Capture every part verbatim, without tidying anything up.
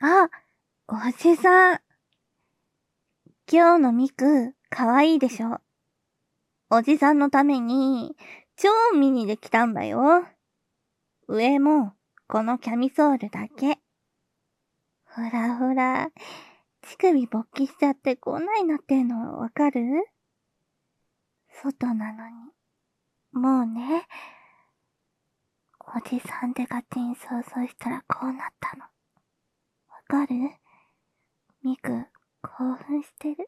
あ、おじさん。今日のミク、かわいいでしょ。おじさんのために、超ミニで来たんだよ。上も、このキャミソールだけ。ほらほら、乳首勃起しちゃってこんなになってんのわかる？外なのに。もうね、おじさんでガチン想像したらこうなったの。わかる？ミク、興奮してる。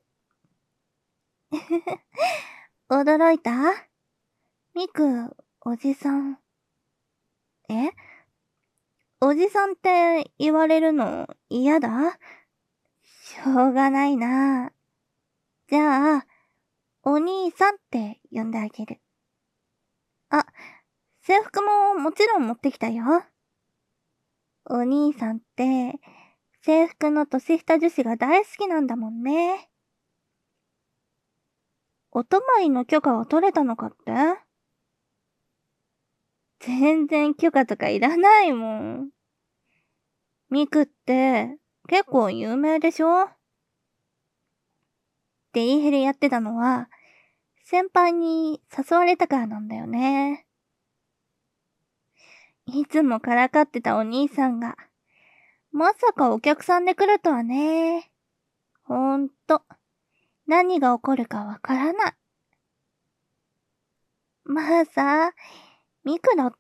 驚いた？ミク、おじさん。え？おじさんって言われるの嫌だ？しょうがないな。じゃあ、お兄さんって呼んであげる。あ、制服ももちろん持ってきたよ。お兄さんって、制服の年下女子が大好きなんだもんね。お泊まりの許可は取れたのかって？全然許可とかいらないもん。ミクって結構有名でしょ？デリヘルやってたのは先輩に誘われたからなんだよね。いつもからかってたお兄さんが、まさかお客さんで来るとはね。ほんと、何が起こるかわからない。まあさ、ミクだって、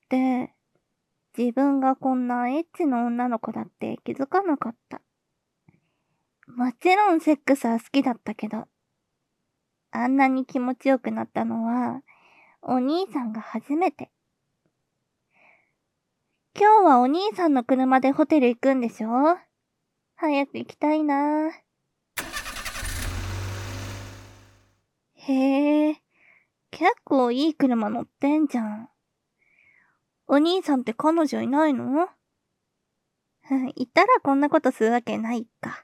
自分がこんなエッチな女の子だって気づかなかった。もちろんセックスは好きだったけど、あんなに気持ちよくなったのは、お兄さんが初めて。今日はお兄さんの車でホテル行くんでしょ？早く行きたいな。へえ、結構いい車乗ってんじゃん。お兄さんって彼女いないの？いたらこんなことするわけないか。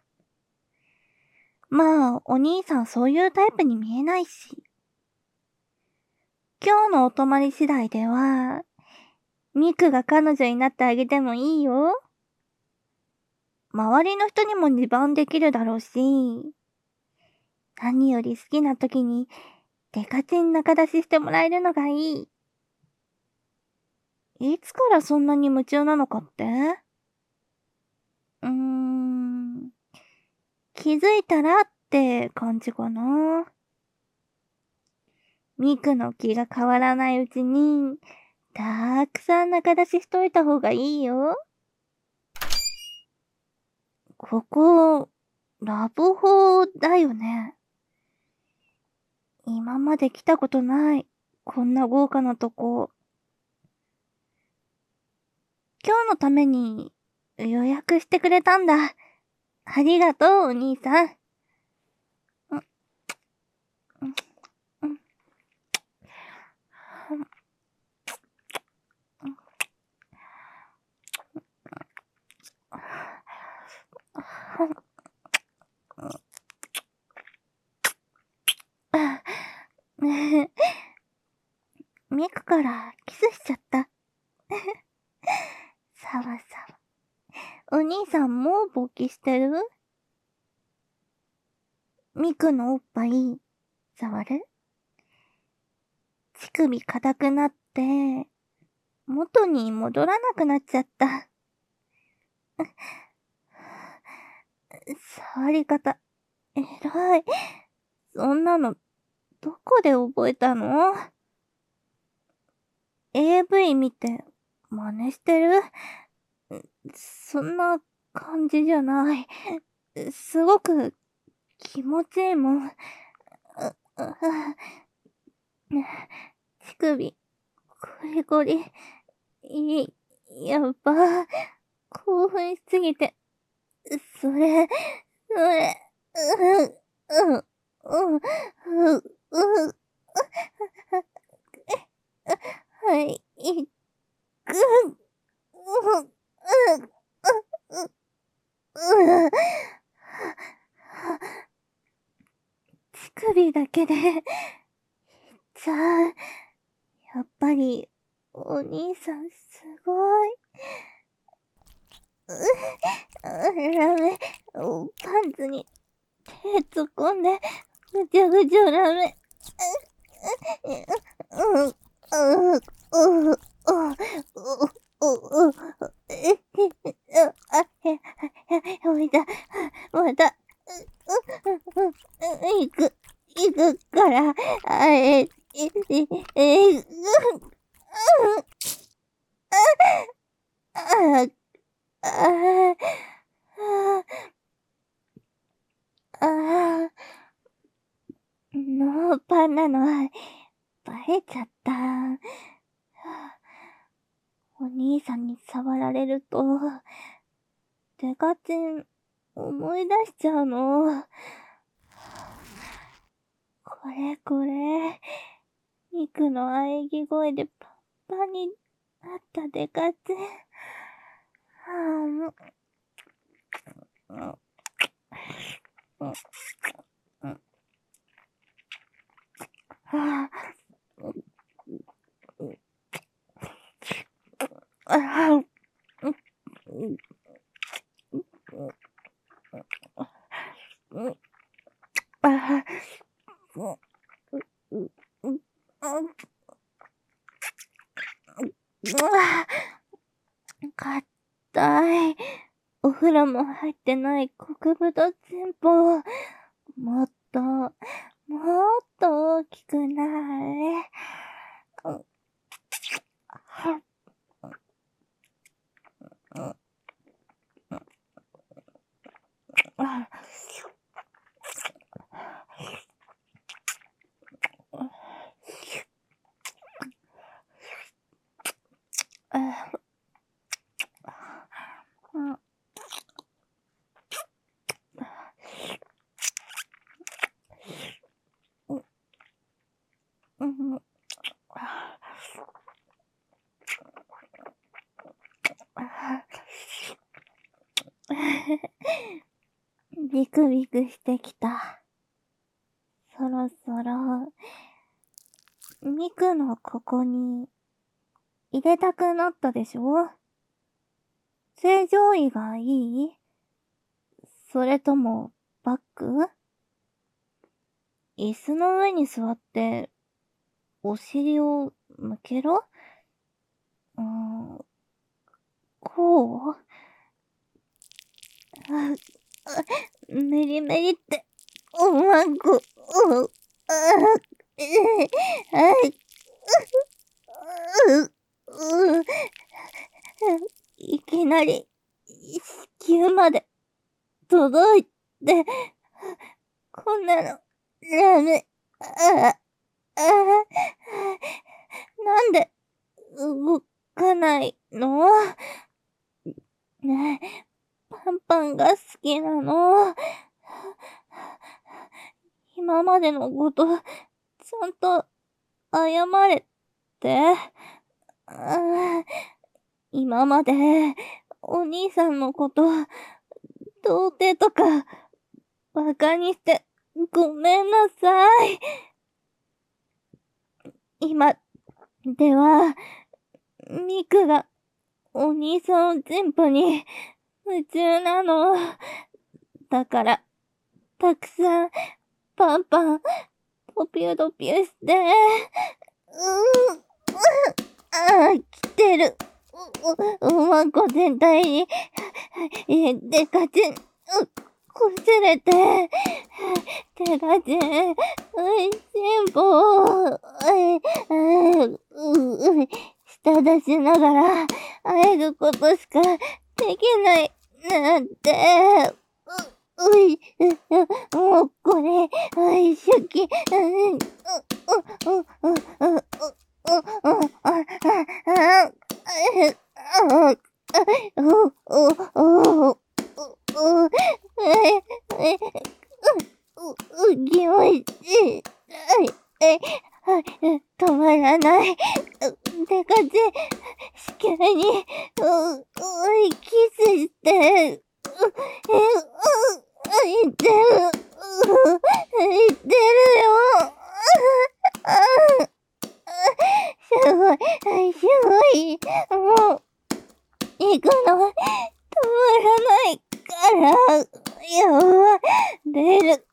まあ、お兄さんそういうタイプに見えないし。今日のお泊まり次第では、ミクが彼女になってあげてもいいよ。周りの人にも自慢できるだろうし、何より好きな時にデカチン中出ししてもらえるのがいい。いつからそんなに夢中なのかって？うーん、気づいたらって感じかな。ミクの気が変わらないうちに、たくさん中出ししといた方がいいよ。ここ、ラブホだよね。今まで来たことない。こんな豪華なとこ。今日のために予約してくれたんだ。ありがとう、お兄さん。うん、うん、ねえ、ミクからキスしちゃった。さわさわ。お兄さんもう勃起してる？ミクのおっぱい、触る？乳首硬くなって、元に戻らなくなっちゃった。触り方、えらい。そんなの、どこで覚えたの？ エーブイ 見て、真似してる？そんな感じじゃない。すごく気持ちいいもん。乳首、ゴリゴリ。い、やば。興奮しすぎて。それ、それ、う、う、う、う、う、う、はい、い、く、う、う、う、う、乳首だけで、じゃあ、やっぱり、お兄さんすごい。うダメ。パンツに手突っ込んで、ぐちゃぐちゃダメ。うん、うん、うん、うん、うん、うん、あ、や、やめた。また、行く、行くから、あれ、え、え、え、うん、あ、あ、あ、ノーパンなの、バレちゃった。お兄さんに触られると、デカチン思い出しちゃうの。これこれ、肉の喘ぎ声でパンパンになったデカチン。はぁ、うん、うん、うん、はぁ、あぁ、うん、うん、あぁ、うん、うん、かったい。お風呂も入ってない極太チンポ。もっと、もっと大きくなれ。ビクビクしてきた。そろそろ、ミクのここに入れたくなったでしょ？正常位がいい？それとも、バック？椅子の上に座って、お尻を向けろ？うーん、こう？あ、あ、メリメリって、おまんこ、お、あ、え、あ、う、う、う、いきなり、子宮まで、届いて、こんなの、ダメ、あ、あ、なんで、動かないの？ねえ、パンパンが好きなの。今までのこと、ちゃんと謝れて。今まで、お兄さんのこと、童貞とか、馬鹿にして、ごめんなさい。今、では、ミクが、お兄さんチンポに、夢中なの。だから、たくさん、パンパン、ポピュドピュして、うーん、ああ、来てる。お、おまんこ全体に、え、デカチン、こすれて、デカチン、おいしんぼ、え、え、う、う、舌出しながら、あえぐことしかできない、なんて、う、うい、う、もうこれ、おいしゅき、うん、う、う、う、う、う、う、う、う、あ、あ、あ、え、あ、う、う、う、う、え、え、う、う、気持ちいい。え、はい、止まらない。でかち、しきりに、う、う、キスして、う、え、う、言ってる、う、言ってるよ。すごい、すごい。もう、行くの、止ないから、やれる。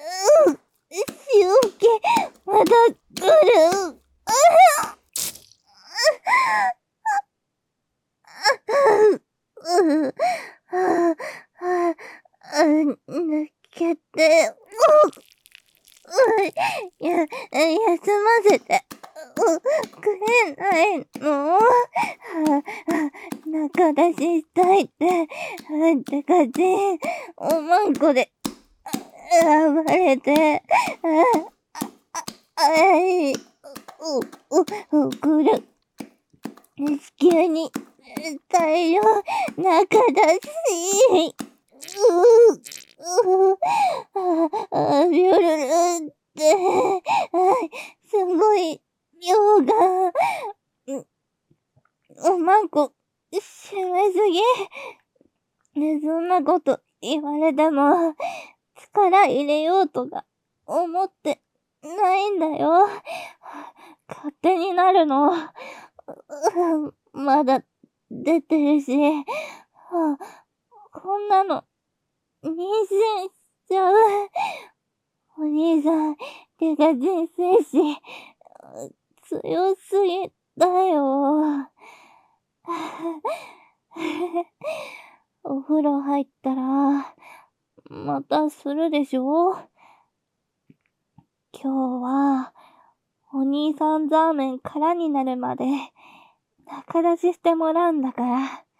塩気、まだ来る。抜けて、や、休ませて、くれないの？中出ししたいって、てかちん、おまんこで、暴れて、あい、う、う、送る。地球に、太陽、中だし、う、う、あ、ビュルルって、すごい、量が、おまんこ、締めすぎ。ね、そんなこと言われても、力入れようとか思ってないんだよ。勝手になるの。まだ出てるし、こんなの妊娠しちゃう。お兄さん、手が人生史、強すぎだよ。お風呂入ったら、またするでしょ？今日は、お兄さんザーメン空になるまで、仲出ししてもらうんだから。